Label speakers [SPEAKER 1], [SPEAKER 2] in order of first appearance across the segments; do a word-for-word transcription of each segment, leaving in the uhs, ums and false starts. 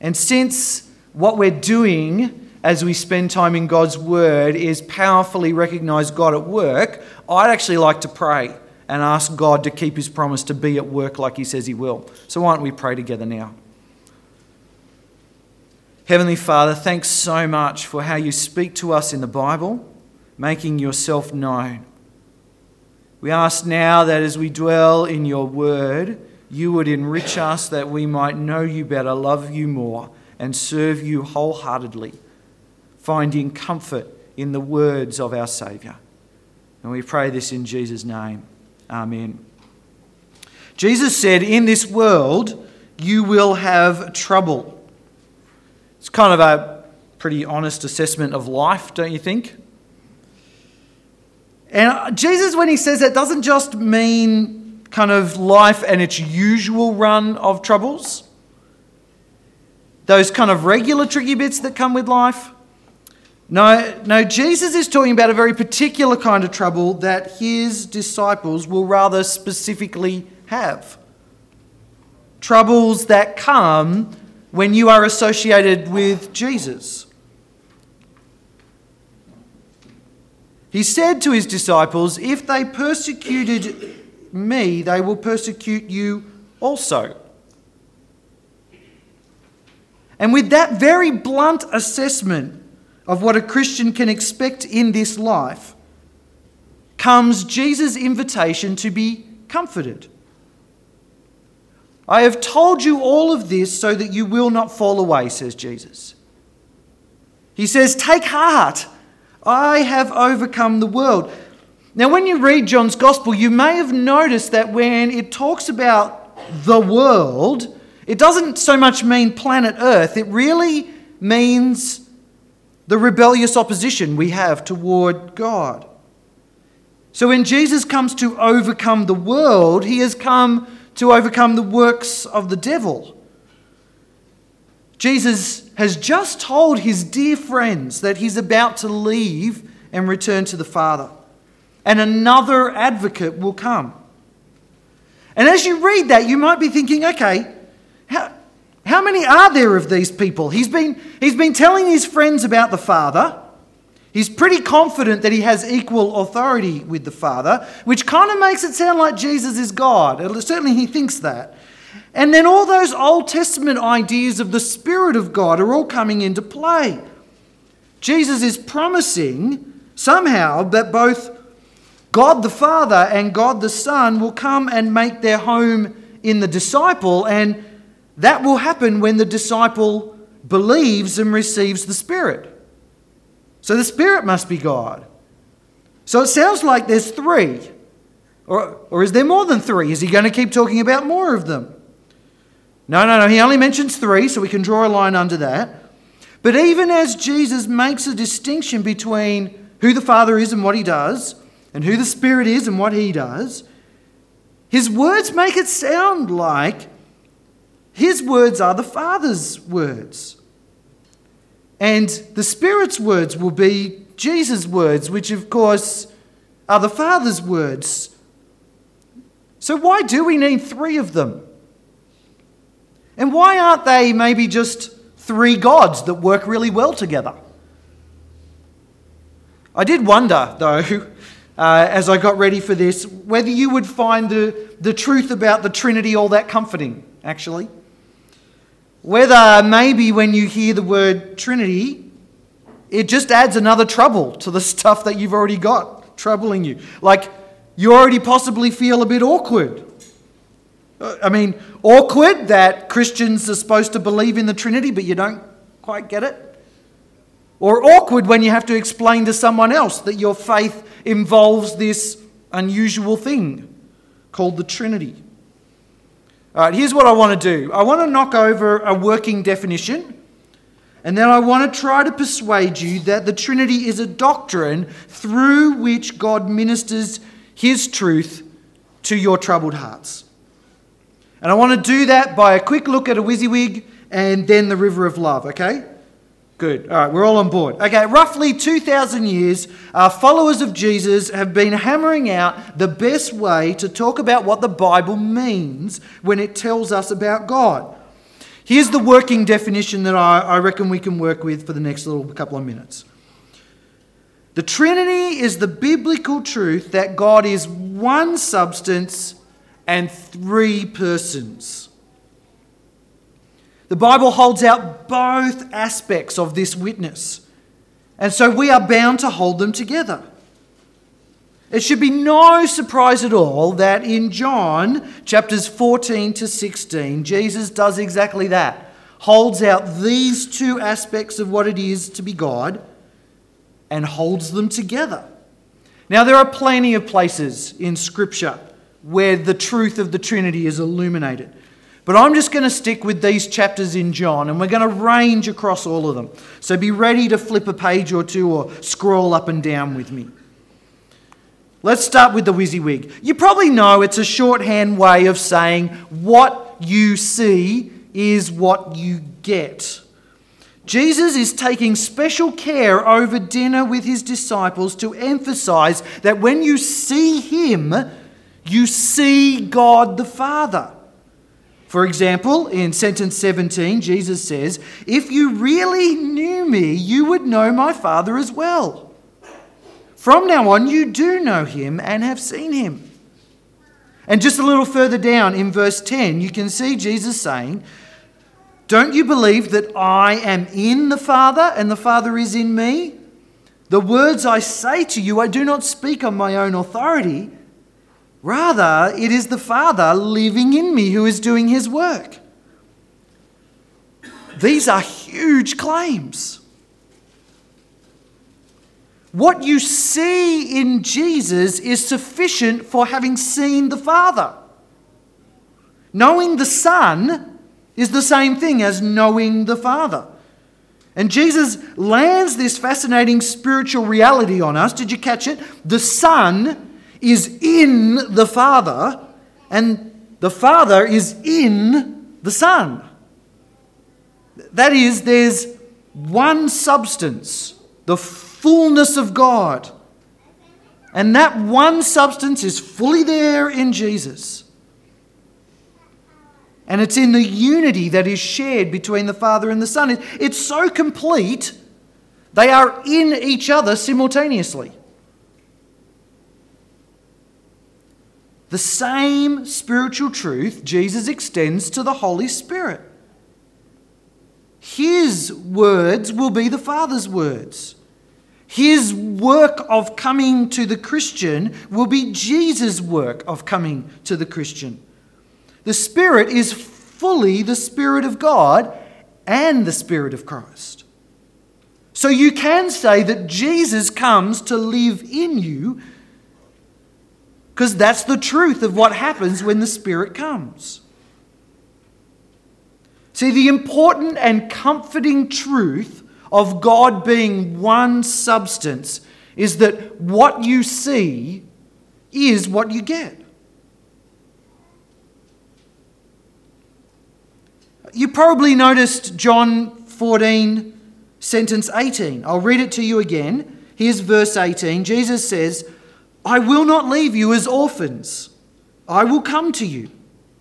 [SPEAKER 1] And since what we're doing as we spend time in God's Word is powerfully recognise God at work, I'd actually like to pray and ask God to keep his promise to be at work like he says he will. So why don't we pray together now? Heavenly Father, thanks so much for how you speak to us in the Bible, making yourself known. We ask now that as we dwell in your word, you would enrich us that we might know you better, love you more, and serve you wholeheartedly, finding comfort in the words of our Saviour. And we pray this in Jesus' name. Amen. Jesus said, in this world you will have trouble. It's kind of a pretty honest assessment of life, don't you think? And Jesus, when he says that, doesn't just mean kind of life and its usual run of troubles. Those kind of regular tricky bits that come with life. No, no, Jesus is talking about a very particular kind of trouble that his disciples will rather specifically have. Troubles that come when you are associated with Jesus. He said to his disciples, if they persecuted me, they will persecute you also. And with that very blunt assessment of what a Christian can expect in this life comes Jesus' invitation to be comforted. I have told you all of this so that you will not fall away, says Jesus. He says, take heart. I have overcome the world. Now, when you read John's Gospel, you may have noticed that when it talks about the world, it doesn't so much mean planet Earth. It really means the rebellious opposition we have toward God. So when Jesus comes to overcome the world, he has come to overcome the works of the devil. Jesus has just told his dear friends that he's about to leave and return to the Father. And another advocate will come. And as you read that, you might be thinking, okay, how, how many are there of these people? He's been, he's been telling his friends about the Father. He's pretty confident that he has equal authority with the Father, which kind of makes it sound like Jesus is God. Certainly he thinks that. And then all those Old Testament ideas of the Spirit of God are all coming into play. Jesus is promising somehow that both God the Father and God the Son will come and make their home in the disciple, and that will happen when the disciple believes and receives the Spirit. So the Spirit must be God. So it sounds like there's three. Or, or is there more than three? Is he going to keep talking about more of them? No, no, no. He only mentions three, so we can draw a line under that. But even as Jesus makes a distinction between who the Father is and what he does, and who the Spirit is and what he does, his words make it sound like his words are the Father's words. And the Spirit's words will be Jesus' words, which of course are the Father's words. So why do we need three of them? And why aren't they maybe just three gods that work really well together? I did wonder, though, uh, as I got ready for this, whether you would find the, the truth about the Trinity all that comforting, actually. Whether maybe when you hear the word Trinity, it just adds another trouble to the stuff that you've already got troubling you. Like, you already possibly feel a bit awkward. I mean, awkward that Christians are supposed to believe in the Trinity, but you don't quite get it. Or awkward when you have to explain to someone else that your faith involves this unusual thing called the Trinity. All right, here's what I want to do. I want to knock over a working definition, and then I want to try to persuade you that the Trinity is a doctrine through which God ministers his truth to your troubled hearts. And I want to do that by a quick look at a WYSIWYG and then the river of love, okay? Good. All right, we're all on board. Okay, roughly two thousand years, our followers of Jesus have been hammering out the best way to talk about what the Bible means when it tells us about God. Here's the working definition that I, I reckon we can work with for the next little couple of minutes. The Trinity is the biblical truth that God is one substance and three persons. The Bible holds out both aspects of this witness, and so we are bound to hold them together. It should be no surprise at all that in John chapters fourteen to sixteen, Jesus does exactly that. Holds out these two aspects of what it is to be God and holds them together. Now, there are plenty of places in Scripture where the truth of the Trinity is illuminated. But I'm just going to stick with these chapters in John, and we're going to range across all of them. So be ready to flip a page or two or scroll up and down with me. Let's start with the WYSIWYG. You probably know it's a shorthand way of saying what you see is what you get. Jesus is taking special care over dinner with his disciples to emphasize that when you see him, you see God the Father. For example, in sentence seventeen, Jesus says, "If you really knew me, you would know my Father as well. From now on, you do know him and have seen him." And just a little further down in verse ten, you can see Jesus saying, "Don't you believe that I am in the Father and the Father is in me? The words I say to you, I do not speak on my own authority. Rather, it is the Father living in me who is doing his work." These are huge claims. What you see in Jesus is sufficient for having seen the Father. Knowing the Son is the same thing as knowing the Father. And Jesus lands this fascinating spiritual reality on us. Did you catch it? The Son is in the Father, and the Father is in the Son. That is, there's one substance, the fullness of God. And that one substance is fully there in Jesus. And it's in the unity that is shared between the Father and the Son. It's so complete, they are in each other simultaneously. The same spiritual truth Jesus extends to the Holy Spirit. His words will be the Father's words. His work of coming to the Christian will be Jesus' work of coming to the Christian. The Spirit is fully the Spirit of God and the Spirit of Christ. So you can say that Jesus comes to live in you, because that's the truth of what happens when the Spirit comes. See, the important and comforting truth of God being one substance is that what you see is what you get. You probably noticed John fourteen, sentence eighteen. I'll read it to you again. Here's verse eighteen. Jesus says, "I will not leave you as orphans. I will come to you."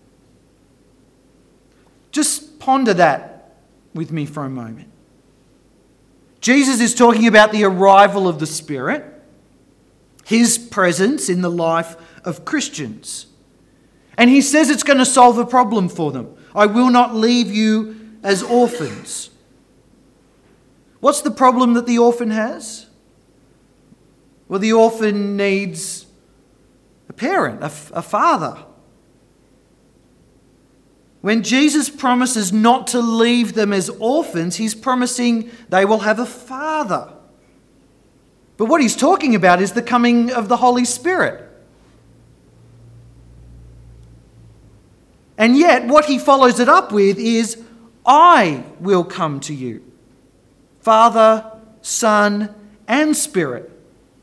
[SPEAKER 1] Just ponder that with me for a moment. Jesus is talking about the arrival of the Spirit, his presence in the life of Christians. And he says it's going to solve a problem for them. "I will not leave you as orphans." What's the problem that the orphan has? Well, the orphan needs a parent, a, a father. When Jesus promises not to leave them as orphans, he's promising they will have a father. But what he's talking about is the coming of the Holy Spirit. And yet, what he follows it up with is, "I will come to you." Father, Son, and Spirit.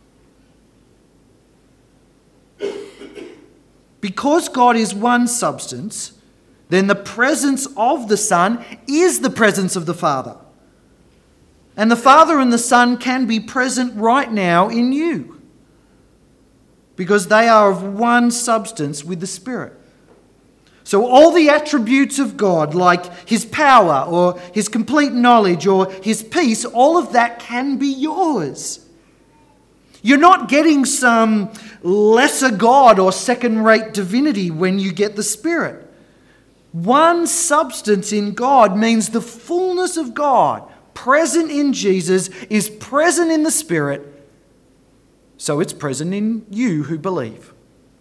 [SPEAKER 1] Because God is one substance, then the presence of the Son is the presence of the Father. And the Father and the Son can be present right now in you, because they are of one substance with the Spirit. So all the attributes of God, like his power or his complete knowledge or his peace, all of that can be yours. You're not getting some lesser God or second-rate divinity when you get the Spirit. One substance in God means the fullness of God, present in Jesus, is present in the Spirit, so it's present in you who believe.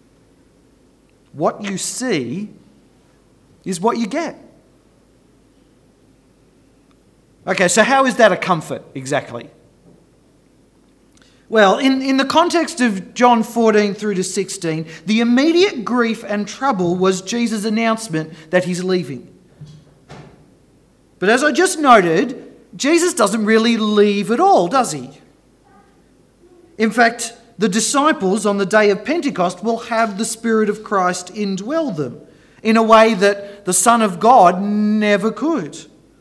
[SPEAKER 1] What you see is what you get. Okay, so how is that a comfort exactly? Well, in, in the context of John fourteen through to sixteen, the immediate grief and trouble was Jesus' announcement that he's leaving. But as I just noted, Jesus doesn't really leave at all, does he? In fact, the disciples on the day of Pentecost will have the Spirit of Christ indwell them in a way that the Son of God never could.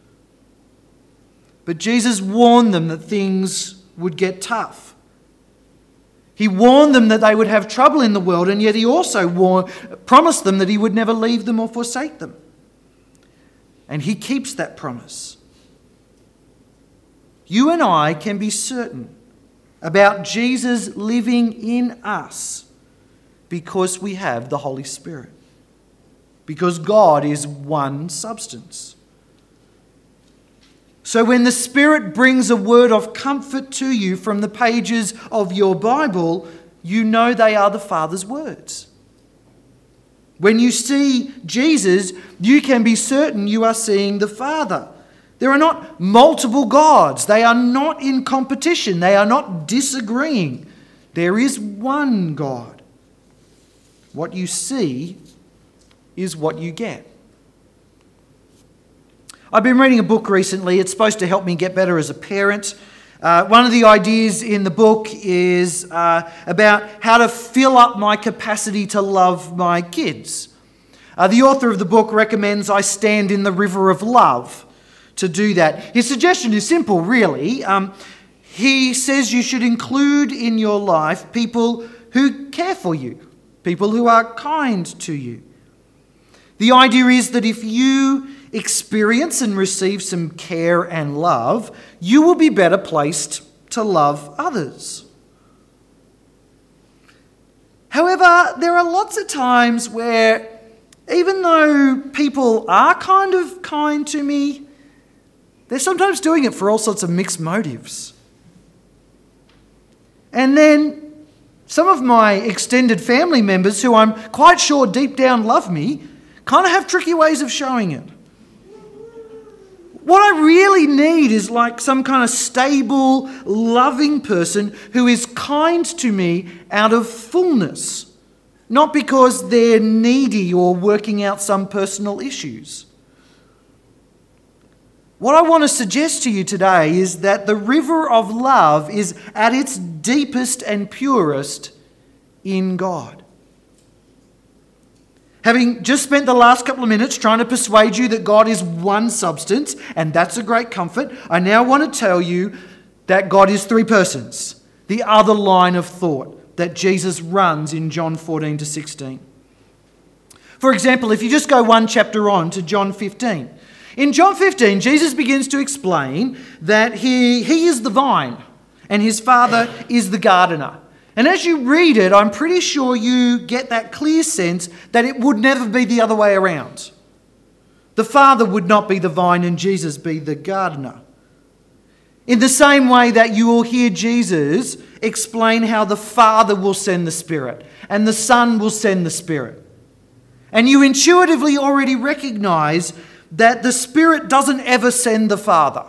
[SPEAKER 1] But Jesus warned them that things would get tough. He warned them that they would have trouble in the world, and yet he also warned, promised them that he would never leave them or forsake them. And he keeps that promise. You and I can be certain about Jesus living in us because we have the Holy Spirit. Because God is one substance. So when the Spirit brings a word of comfort to you from the pages of your Bible, you know they are the Father's words. When you see Jesus, you can be certain you are seeing the Father. There are not multiple gods. They are not in competition. They are not disagreeing. There is one God. What you see is what you get. I've been reading a book recently. It's supposed to help me get better as a parent. Uh, one of the ideas in the book is uh, about how to fill up my capacity to love my kids. Uh, the author of the book recommends I stand in the river of love to do that. His suggestion is simple, really. Um, he says you should include in your life people who care for you, people who are kind to you. The idea is that if you experience and receive some care and love, you will be better placed to love others. However, there are lots of times where even though people are kind of kind to me, they're sometimes doing it for all sorts of mixed motives. And then some of my extended family members, who I'm quite sure deep down love me, kind of have tricky ways of showing it. What I really need is like some kind of stable, loving person who is kind to me out of fullness, not because they're needy or working out some personal issues. What I want to suggest to you today is that the river of love is at its deepest and purest in God. Having just spent the last couple of minutes trying to persuade you that God is one substance, and that's a great comfort, I now want to tell you that God is three persons. The other line of thought that Jesus runs in John fourteen to sixteen. For example, if you just go one chapter on to John fifteen. In John fifteen, Jesus begins to explain that he, he is the vine and his Father is the gardener. And as you read it, I'm pretty sure you get that clear sense that it would never be the other way around. The Father would not be the vine and Jesus be the gardener. In the same way that you will hear Jesus explain how the Father will send the Spirit and the Son will send the Spirit. And you intuitively already recognize that the Spirit doesn't ever send the Father.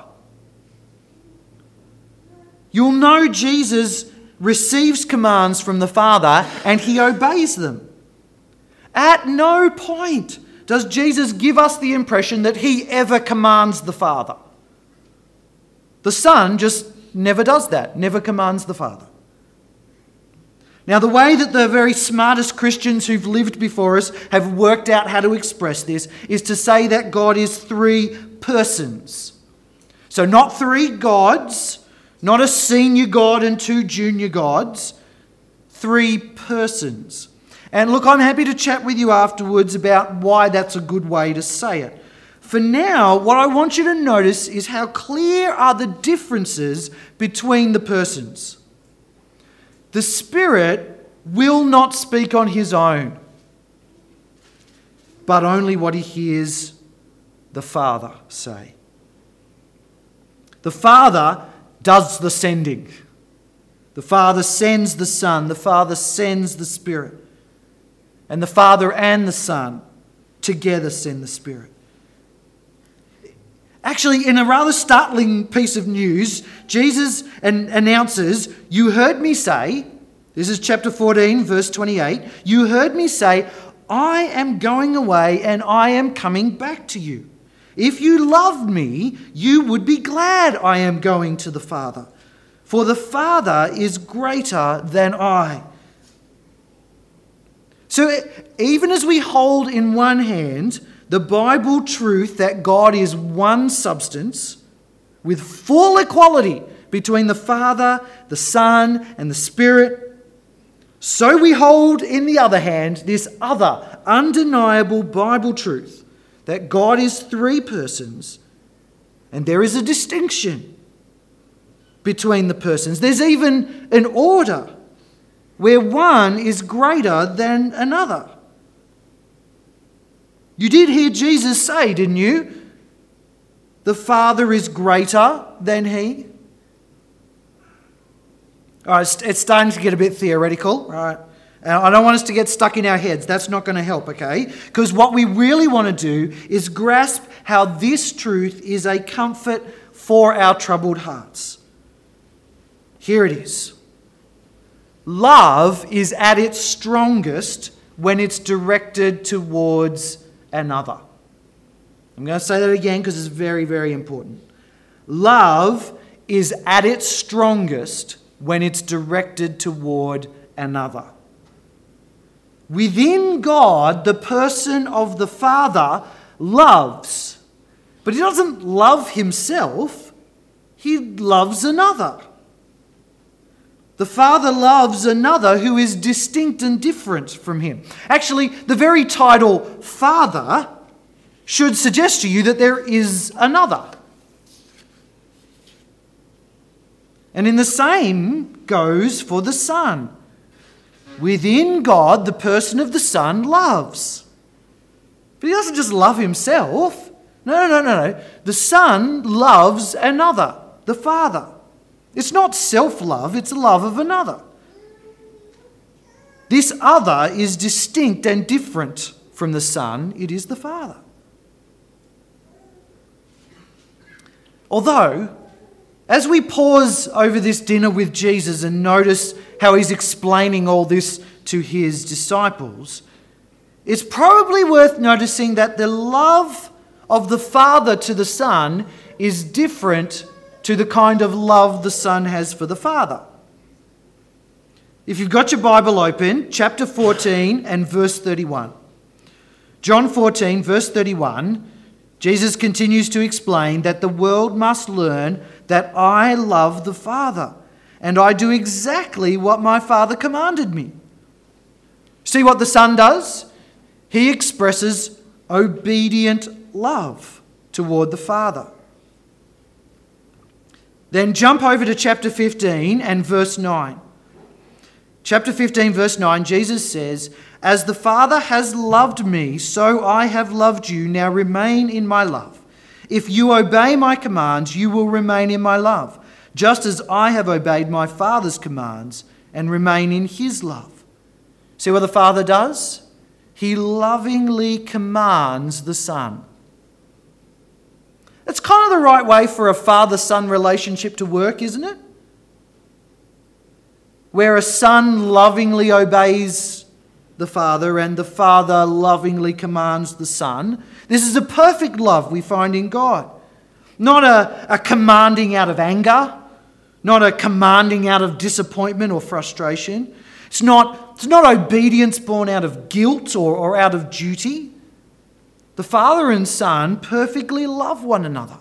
[SPEAKER 1] You'll know Jesus receives commands from the Father and he obeys them. At no point does Jesus give us the impression that he ever commands the Father. The Son just never does that, never commands the Father. Now, the way that the very smartest Christians who've lived before us have worked out how to express this is to say that God is three persons. So not three gods, not a senior God and two junior gods, three persons. And look, I'm happy to chat with you afterwards about why that's a good way to say it. For now, what I want you to notice is how clear are the differences between the persons. The Spirit will not speak on his own, but only what he hears the Father say. The Father does the sending. The Father sends the Son. The Father sends the Spirit. And the Father and the Son together send the Spirit. Actually, in a rather startling piece of news, Jesus an- announces, "You heard me say," this is chapter fourteen, verse twenty-eight, "You heard me say, I am going away and I am coming back to you. If you loved me, you would be glad I am going to the Father. For the Father is greater than I." So even as we hold in one hand the Bible truth that God is one substance with full equality between the Father, the Son, and the Spirit, so we hold in the other hand this other undeniable Bible truth that God is three persons and there is a distinction between the persons. There's even an order where one is greater than another. You did hear Jesus say, didn't you? The Father is greater than he. All right, it's, it's starting to get a bit theoretical, all right? And I don't want us to get stuck in our heads. That's not going to help, okay? Because what we really want to do is grasp how this truth is a comfort for our troubled hearts. Here it is. Love is at its strongest when it's directed towards another. I'm going to say that again because it's very, very important. Love is at its strongest when it's directed toward another. Within God, the person of the Father loves, but he doesn't love himself, he loves another. The Father loves another who is distinct and different from him. Actually, the very title Father should suggest to you that there is another. And in the same goes for the Son. Within God, the person of the Son loves. But he doesn't just love himself. No, no, no, no. The Son loves another, the Father. It's not self-love, it's love of another. This other is distinct and different from the Son. It is the Father. Although, as we pause over this dinner with Jesus and notice how he's explaining all this to his disciples, it's probably worth noticing that the love of the Father to the Son is different to the kind of love the Son has for the Father. If you've got your Bible open, chapter fourteen and verse thirty-one. John fourteen, verse thirty-one, Jesus continues to explain that the world must learn that I love the Father, and I do exactly what my Father commanded me. See what the Son does? He expresses obedient love toward the Father. Then jump over to chapter fifteen and verse nine. Chapter fifteen, verse nine, Jesus says, "As the Father has loved me, so I have loved you. Now remain in my love. If you obey my commands, you will remain in my love, just as I have obeyed my Father's commands and remain in his love." See what the Father does? He lovingly commands the Son. It's kind of the right way for a father-son relationship to work, isn't it? Where a son lovingly obeys the Father and the Father lovingly commands the Son. This is a perfect love we find in God. Not a, a commanding out of anger, not a commanding out of disappointment or frustration. It's not, it's not obedience born out of guilt or, or out of duty. The Father and Son perfectly love one another.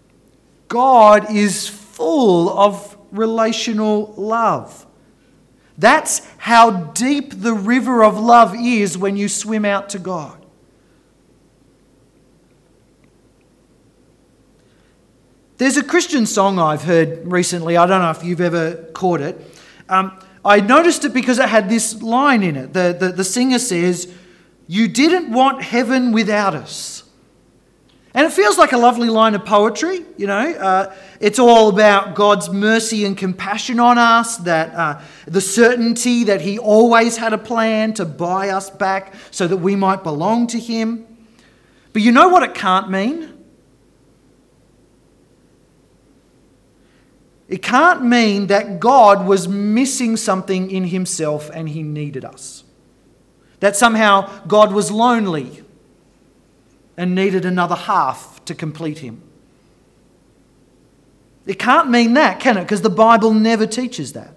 [SPEAKER 1] God is full of relational love. That's how deep the river of love is when you swim out to God. There's a Christian song I've heard recently. I don't know if you've ever caught it. Um, I noticed it because it had this line in it. The, the, the singer says, "You didn't want heaven without us." And it feels like a lovely line of poetry, you know. Uh, it's all about God's mercy and compassion on us, that uh, the certainty that he always had a plan to buy us back so that we might belong to him. But you know what it can't mean? It can't mean that God was missing something in himself and he needed us. That somehow God was lonely and needed another half to complete him. It can't mean that, can it? Because the Bible never teaches that.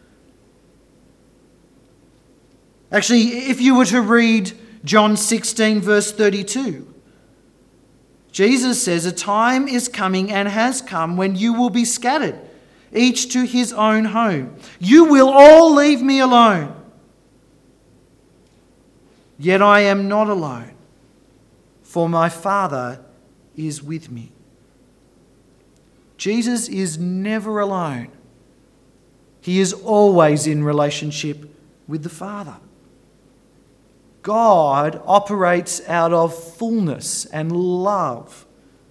[SPEAKER 1] Actually, if you were to read John sixteen, verse thirty-two, Jesus says, "A time is coming and has come when you will be scattered, each to his own home. You will all leave me alone. Yet I am not alone, for my Father is with me." Jesus is never alone. He is always in relationship with the Father. God operates out of fullness and love.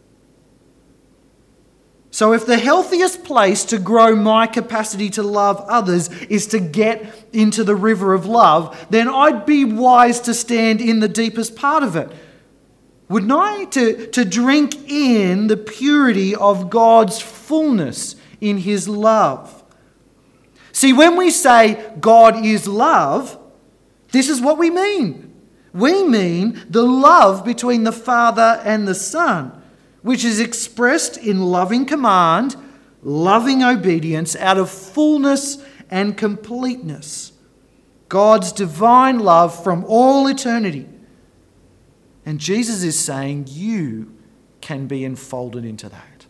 [SPEAKER 1] So if the healthiest place to grow my capacity to love others is to get into the river of love, then I'd be wise to stand in the deepest part of it. Wouldn't I? To, to drink in the purity of God's fullness in his love. See, when we say God is love, this is what we mean. We mean the love between the Father and the Son, which is expressed in loving command, loving obedience out of fullness and completeness. God's divine love from all eternity. And Jesus is saying you can be enfolded into that.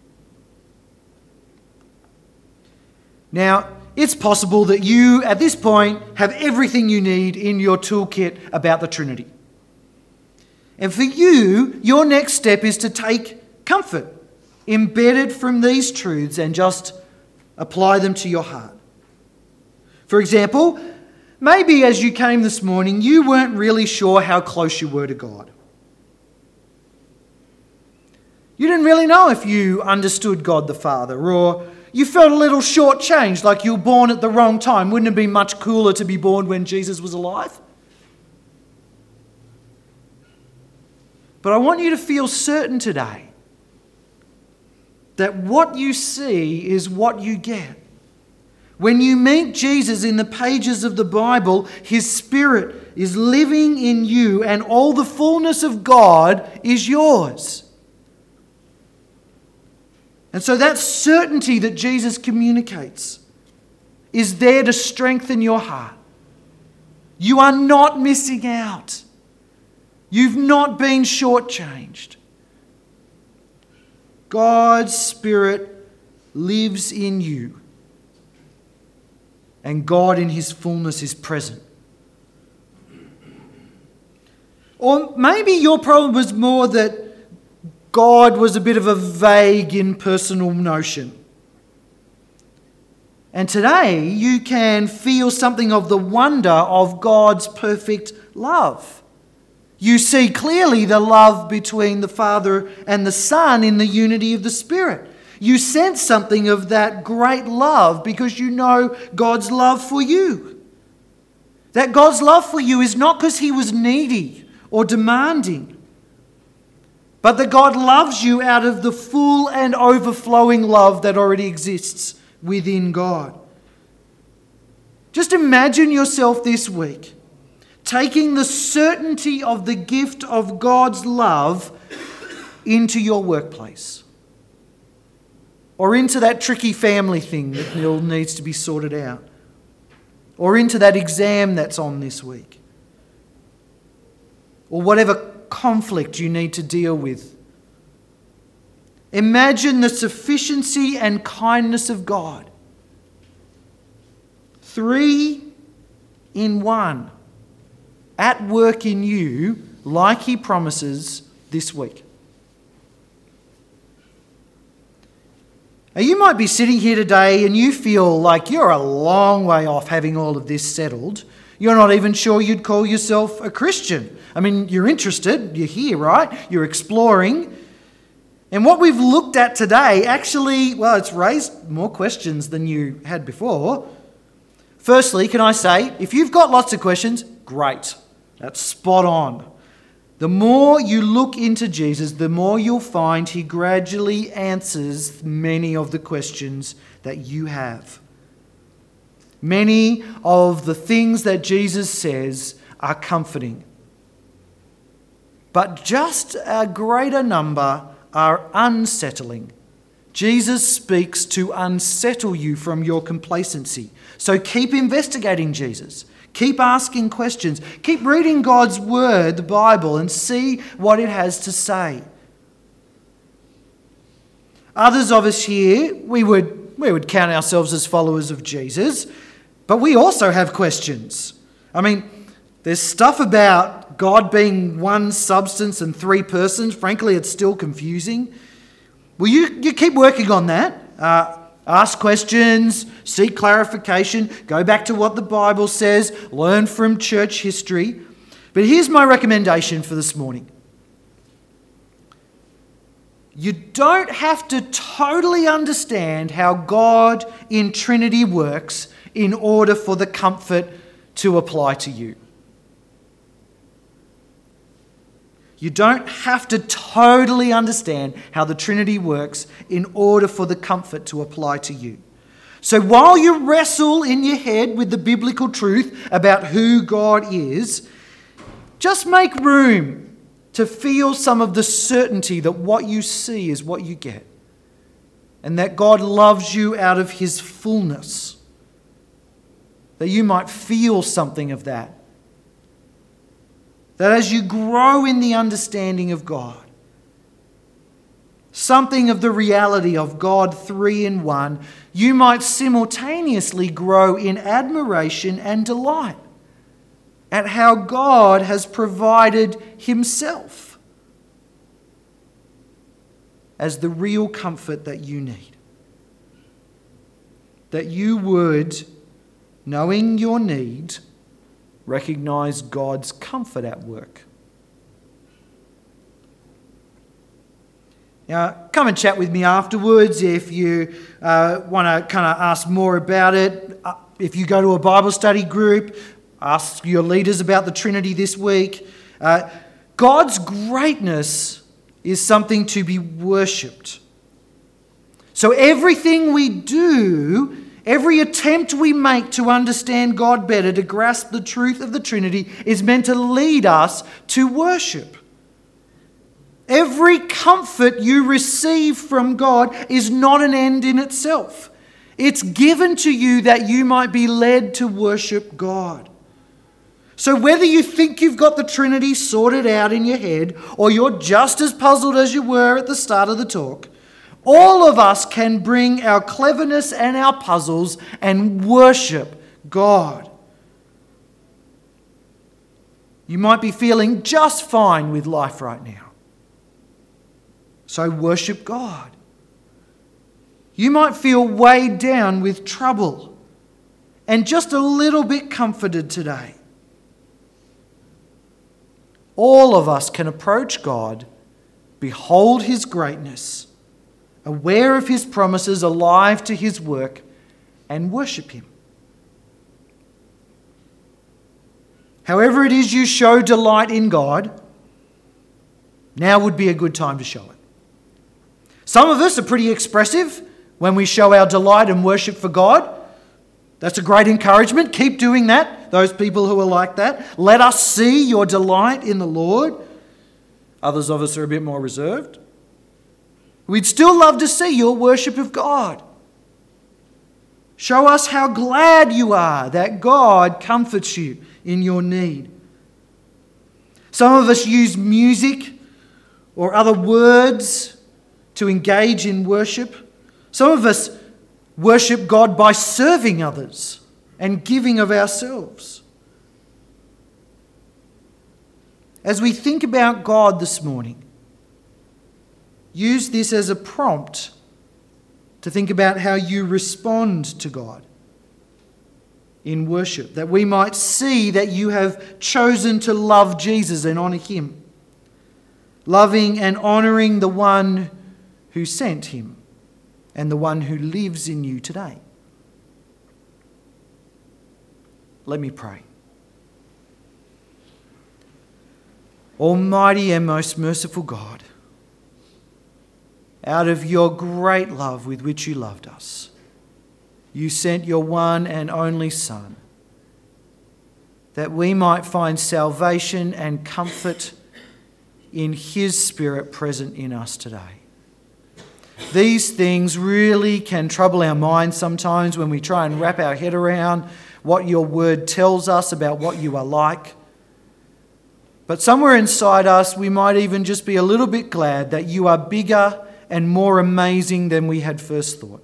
[SPEAKER 1] Now, it's possible that you, at this point, have everything you need in your toolkit about the Trinity. And for you, your next step is to take comfort embedded from these truths and just apply them to your heart. For example, maybe as you came this morning, you weren't really sure how close you were to God. You didn't really know if you understood God the Father, or you felt a little shortchanged, like you were born at the wrong time. Wouldn't it be much cooler to be born when Jesus was alive? But I want you to feel certain today that what you see is what you get. When you meet Jesus in the pages of the Bible, his Spirit is living in you and all the fullness of God is yours. And so that certainty that Jesus communicates is there to strengthen your heart. You are not missing out. You've not been shortchanged. God's Spirit lives in you. And God in his fullness is present. Or maybe your problem was more that God was a bit of a vague, impersonal notion. And today you can feel something of the wonder of God's perfect love. You see clearly the love between the Father and the Son in the unity of the Spirit. You sense something of that great love because you know God's love for you. That God's love for you is not because he was needy or demanding, but that God loves you out of the full and overflowing love that already exists within God. Just imagine yourself this week taking the certainty of the gift of God's love into your workplace, or into that tricky family thing that needs to be sorted out, or into that exam that's on this week, or whatever conflict you need to deal with. Imagine the sufficiency and kindness of God Three in one, at work in you, like he promises this week. Now, you might be sitting here today and you feel like you're a long way off having all of this settled. You're not even sure you'd call yourself a Christian. I mean, you're interested, you're here, right? You're exploring. And what we've looked at today actually, well, it's raised more questions than you had before. Firstly, can I say, if you've got lots of questions, great. That's spot on. The more you look into Jesus, the more you'll find he gradually answers many of the questions that you have. Many of the things that Jesus says are comforting. But just a greater number are unsettling. Jesus speaks to unsettle you from your complacency. So keep investigating Jesus. Keep asking questions. Keep reading God's word, the Bible, and see what it has to say. Others of us here, we would, we would count ourselves as followers of Jesus, but we also have questions. I mean, there's stuff about God being one substance and three persons. Frankly, it's still confusing. Well, you, you keep working on that. Uh, ask questions, seek clarification, go back to what the Bible says, learn from church history. But here's my recommendation for this morning. You don't have to totally understand how God in Trinity works in order for the comfort to apply to you. You don't have to totally understand how the Trinity works in order for the comfort to apply to you. So while you wrestle in your head with the biblical truth about who God is, just make room to feel some of the certainty that what you see is what you get, and that God loves you out of his fullness, that you might feel something of that. That as you grow in the understanding of God, something of the reality of God three in one, you might simultaneously grow in admiration and delight at how God has provided himself as the real comfort that you need. That you would, knowing your need, recognize God's comfort at work. Now, come and chat with me afterwards if you uh, want to kind of ask more about it. Uh, if you go to a Bible study group, ask your leaders about the Trinity this week. Uh, God's greatness is something to be worshipped. So everything we do, every attempt we make to understand God better, to grasp the truth of the Trinity, is meant to lead us to worship. Every comfort you receive from God is not an end in itself. It's given to you that you might be led to worship God. So whether you think you've got the Trinity sorted out in your head, or you're just as puzzled as you were at the start of the talk, all of us can bring our cleverness and our puzzles and worship God. You might be feeling just fine with life right now. So worship God. You might feel weighed down with trouble and just a little bit comforted today. All of us can approach God, behold his greatness, aware of his promises, alive to his work, and worship him. However it is you show delight in God, now would be a good time to show it. Some of us are pretty expressive when we show our delight and worship for God. That's a great encouragement. Keep doing that, those people who are like that. Let us see your delight in the Lord. Others of us are a bit more reserved. We'd still love to see your worship of God. Show us how glad you are that God comforts you in your need. Some of us use music or other words to engage in worship. Some of us worship God by serving others. and giving of ourselves. As we think about God this morning, use this as a prompt to think about how you respond to God in worship, that we might see that you have chosen to love Jesus and honour him, loving and honouring the one who sent him and the one who lives in you today. Let me pray. Almighty and most merciful God, out of your great love with which you loved us, you sent your one and only Son, that we might find salvation and comfort in his Spirit present in us today. These things really can trouble our minds sometimes when we try and wrap our head around what your word tells us about what you are like. But somewhere inside us, we might even just be a little bit glad that you are bigger and more amazing than we had first thought.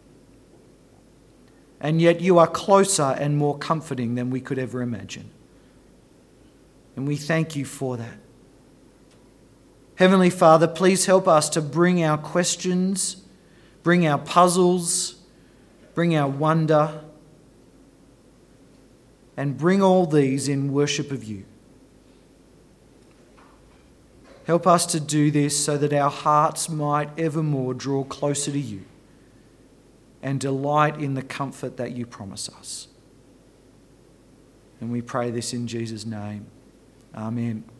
[SPEAKER 1] And yet you are closer and more comforting than we could ever imagine. And we thank you for that. Heavenly Father, please help us to bring our questions, bring our puzzles, bring our wonder, and bring all these in worship of you. Help us to do this so that our hearts might evermore draw closer to you and delight in the comfort that you promise us. And we pray this in Jesus' name. Amen.